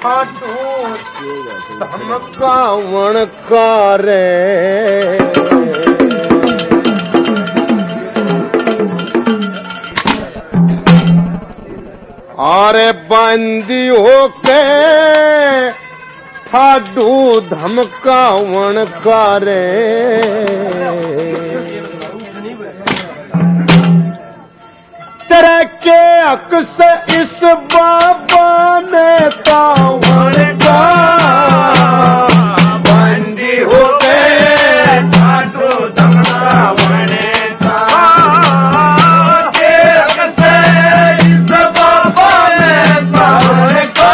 धमकावण करे अरे बंदी होके ठाडू धमकावण करे तेरे के हक से इस बाबा ने तावण का बंदी हो गए ठाडू धमकावण का के हक से इस बाबा ने तावण का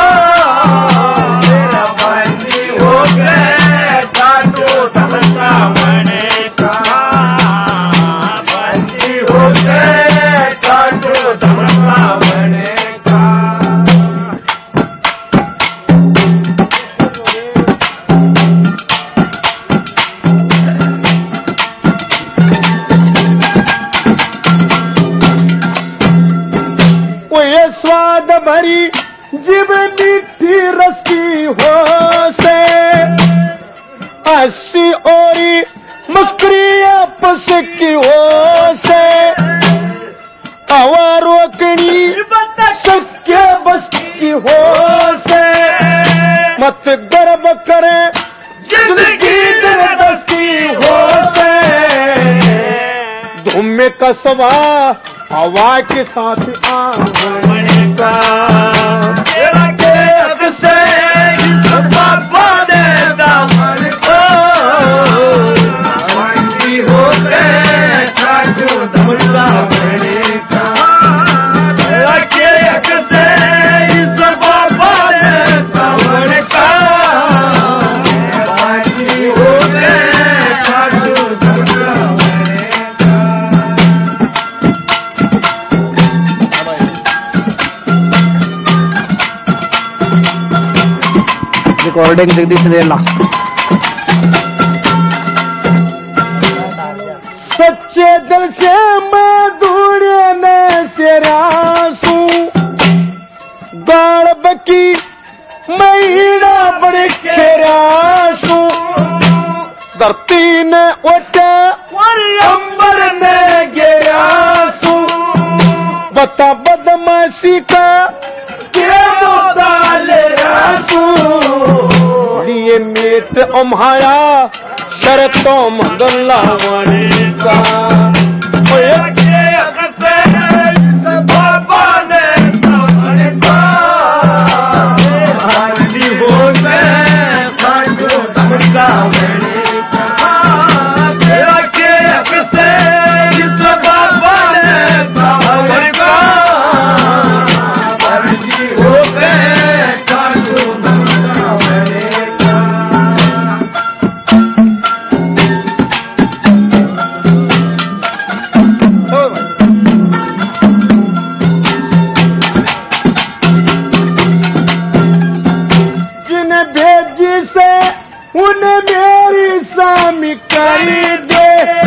बंदी हो गए ठाडू धमकावण का बंदी हो गए स्वाद भरी जीव मीठी रस्सी हो से हंसी ओरी मुस्कुरी आपस की हो से हवा रोकनी सत्य बस की हो से मत गर्व करे जिंदगी दिलदस्ती हो से धूम में कसवा हवा के साथ आंगन का तेरा के हक से इस बाबा ने दामन को बंदी हो गए ठाडू धमकावण का तेरा के हक से इस बाबा ने दामन का बंदी हो गए ठाडू धमकावण रिकॉर्डिंग जगदीश रेला सच्चे दिल से मैं ढूंढने से रासू गाड़ब की महीना बड़े खेरासू धरती ने उठे अंबर ने गिरासू बता बदमाशी का ये मीत उम्हाया शरतों मदलावण का बाबा ने हो गए ठाडू धमकावण तेरा के हक से इस बाबा ने दामन का हो गए ठाडू धमकावण उन्हें मेरी सामी करी दे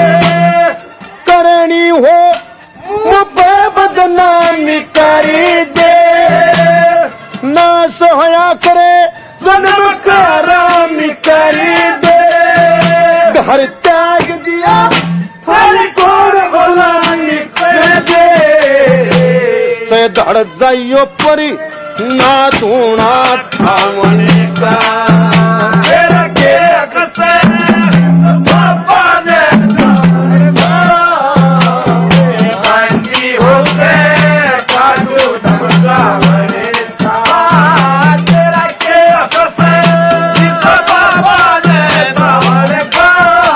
करनी हो मुझे बदनामी करी दे ना सोया करे जन्म का रामी करी दे घर त्याग दिया हर कोर गुलामी कर दे से धड़ जाइयो परी ना धूना ठावन का बाबा ने बंदी हो गए ठाडू धमकावण का तेरा के हक से इस बाबा ने दामन का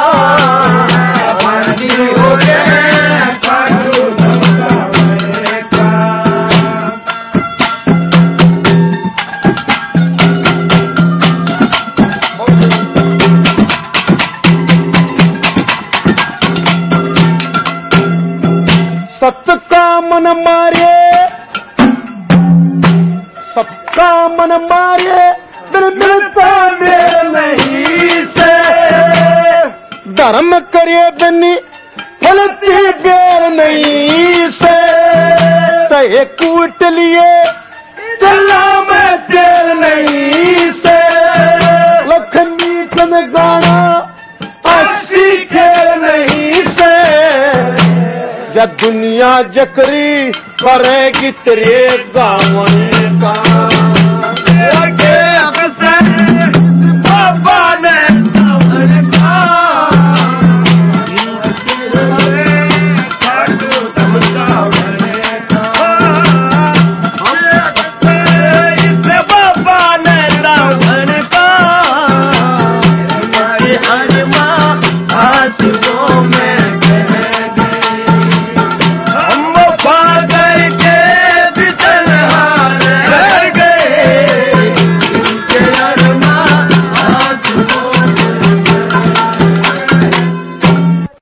बंदी हो गए ठाडू धमकावण का सबका मन मारे सबका मन मारे दिल मिलता मेरे नहीं से धर्म करे बनी फलती बेर नहीं से चाहे कूट लिए गला में तेल नहीं से लखनी चंद गाना अस्सी खेल नहीं से या दुनिया जकरी करेगी तेरे गावन का